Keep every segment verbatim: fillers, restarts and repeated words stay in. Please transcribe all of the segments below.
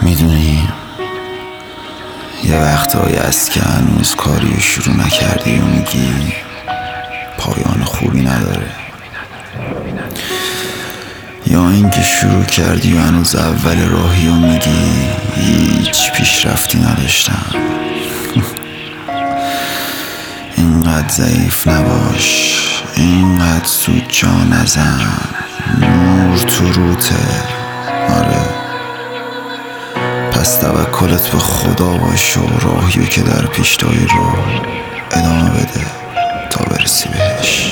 میدونی یه وقتایی هست که هنوز کاری شروع نکردی و میگی پایان خوبی نداره، یا اینکه شروع کردی و هنوز اول راهی و میگی هیچ پیشرفتی نداشتم. اینقدر ضعیف نباش، اینقدر زود جا نزن، نور تو روته. آره پس توکلت به خدا باش و راهیو که در پیش داری رو ادامه بده تا برسی بهش.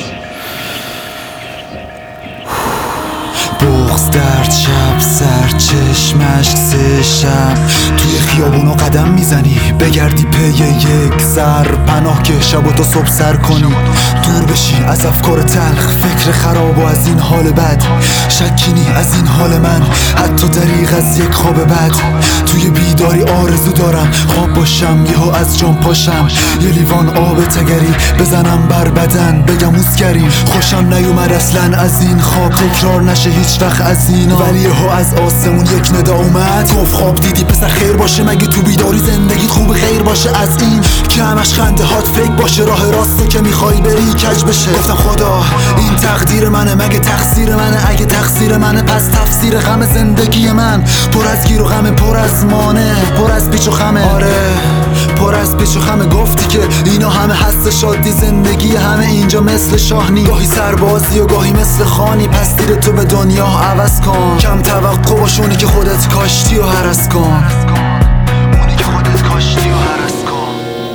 بغض درد شب سر چشمش سه شب توی خیابونو قدم میزنی بگردی پی یک سر پناه که شب و تا صبح سر کنی، دور بشی از افکار تلخ، فکر خراب و از این حال بد، شکینی از این حال من حتی دریغ از یک خواب بد. توی بیداری آرزو دارم خواب باشم یهو از جام پاشم، یه لیوان آب تگری بزنم بر بدن بگم اوسکریم. خوشم نیومد اصلا از این خواب تکرار نشه هیچ وقت از اینا، ولی یهو از آسمون یک ندا اومد گفت خواب دیدی پسر خیر باشه، مگه تو بیداری زندگی خوب خیر باشه؟ از این که همش خنده هات فیک باشه، راه راستو که میخوای بری کج بشه. گفتم خدا این تقدیر منه مگه تقصیر منه؟ اگه تقصیر منه پس تفسیر غم زندگی من پر از گیر و غمه، پر از مانه، پر از پیچ و خمه. آره پر از پیچ و خمه. گفتی که اینا همه هست شادی زندگی همه اینجا مثل شاهنی، گاهی سربازی و گاهی مثل خانی. پس دیر تو به دنیا عوض کن، کم توقع باش اونی که خودت کاشتی و هرس کن، اونی که خودت کاشتی و هرس کن.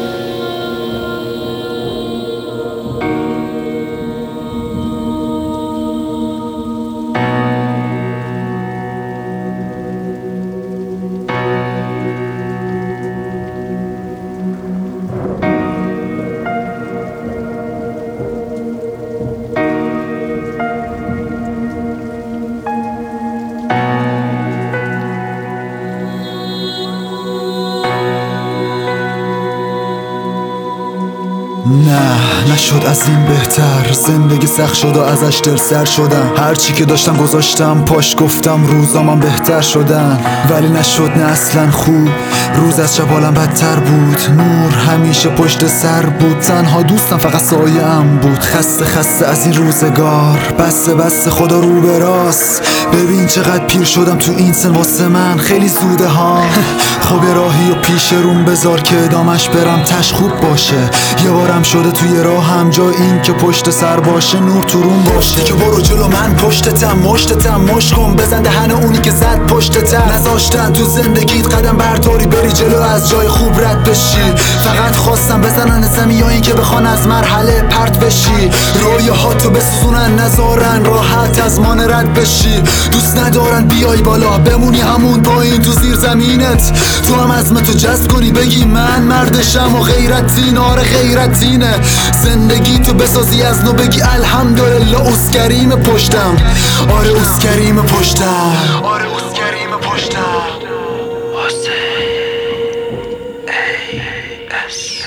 نه نشد از این بهتر، زندگی سخت شد و ازش دل سر شدم، هرچی که داشتم گذاشتم پاش، گفتم روزامم بهتر شدن، ولی نشد نه اصلا خوب. روز از شب حالم بدتر بود، نور همیشه پشت سر بود، تنها دوستم فقط سایه ام بود. خسته خسته از این روزگار، بسته بسته خدا رو به راست. ببین چقدر پیر شدم تو این سن، واسه من خیلی زوده ها. خب یه راهی و پیش روم بذار که ادامش برم تش خوب باشه. یه بارم شده توی راهم جای این که پشت سر باشه نور تو روم باشه. که برو جلو من پشتتم مشتتم مشت کن، بزن دهن اونی که زد پشتتم. نذاشتن تو زندگیت قدم برداری بری جلو از جای خوب رد بشی. فقط خواستم بزنن زمی یا این که بخوان از مرحله پرت بشی. رویاهاتو بسوزونن نذارن راحت از مان رد بشی. دوست ندارن بیای بالا بمونی همون پایین تو زیر زمینت. تو هم عزمتو جذب کنی بگی من مردشم و غیرت دین. آره غیرت دینه زندگی تو بسازی از نو بگی الحمدلله اوسکریم پشتم. آره اوسکریم پشتم. آره اوسکریم پشتم. حسین ای اس